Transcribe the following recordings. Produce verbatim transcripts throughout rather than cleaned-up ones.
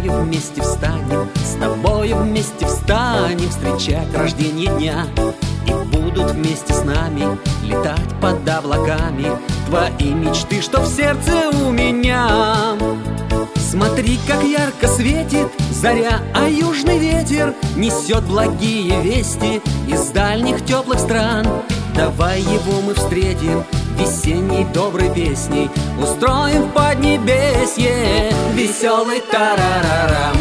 тобою вместе встанем, с тобою вместе встанем встречать рождение дня. И будут вместе с нами летать под облаками твои мечты, что в сердце у меня. Смотри, как ярко светит заря, а южный ветер несет благие вести из дальних теплых стран. Давай его мы встретим весенней доброй песней, устроим в поднебесье веселый тарарарам,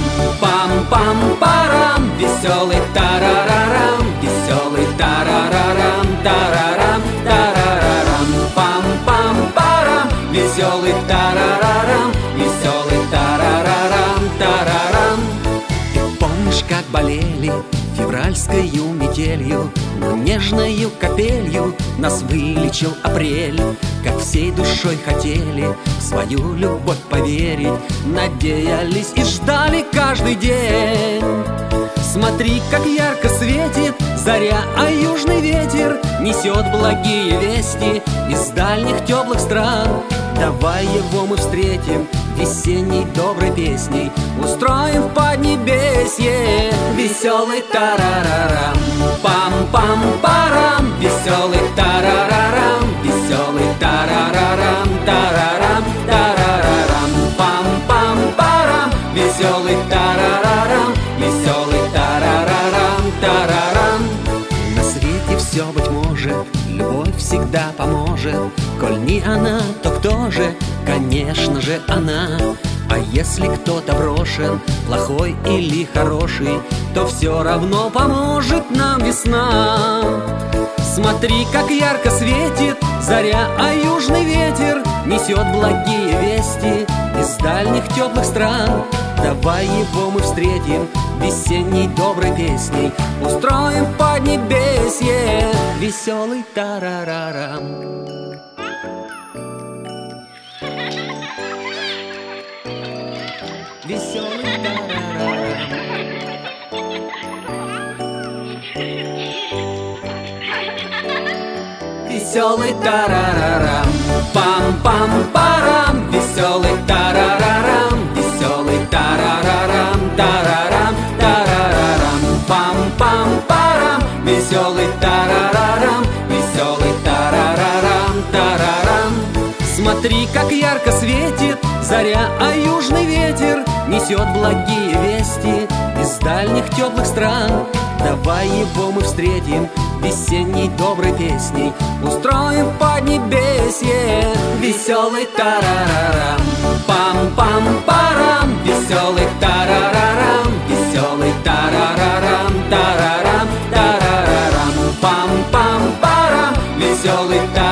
пам-пам-парам, веселый тарарарам, веселый тарарарам, тарарам, тарарарам, пам-пам-парам, веселый тарарарам, веселый тарарарам, тарарам. Ты помнишь, как болели февральскою метелью, но нежною капелью нас вылечил апрель. Как всей душой хотели в свою любовь поверить, надеялись и ждали каждый день. Смотри, как ярко светит заря, а южный ветер несет благие вести из дальних теплых стран. Давай его мы встретим весенней доброй песней, устроим в поднебесье веселый тарарарам, пам-пам-парам, веселый тарарарам, веселый тарарарам, тарарам, тарарарам, пам-пам-парам, веселый тарарарам, веселый тарарарам, тарарам. На свете все, быть может, любовь всегда поможет. Коль не она, то кто же? Конечно же она. А если кто-то брошен, плохой или хороший, то все равно поможет нам весна. Смотри, как ярко светит заря, а южный ветер несет благие вести из дальних теплых стран. Давай его мы встретим весенней доброй песней, устроим в поднебесье веселый тарарарам. Веселый тарарарам. Веселый тарарарам, пам-пам-парам, веселый тарарарам, веселый тарарарам, тарарам, тарарарам, пам-пам-парам, веселый тарарарам, веселый тарарарам, тарарам. Смотри, как ярко светит заря, а южный ветер несет благие вести из дальних теплых стран. Давай его мы встретим весенней доброй песней, устроим в поднебесье веселый тарарарам, пам-пам-парам, веселый тарарарам, веселый тарарарам, тарарам, тарарарам, пам-пам-парам, веселый тарарарам.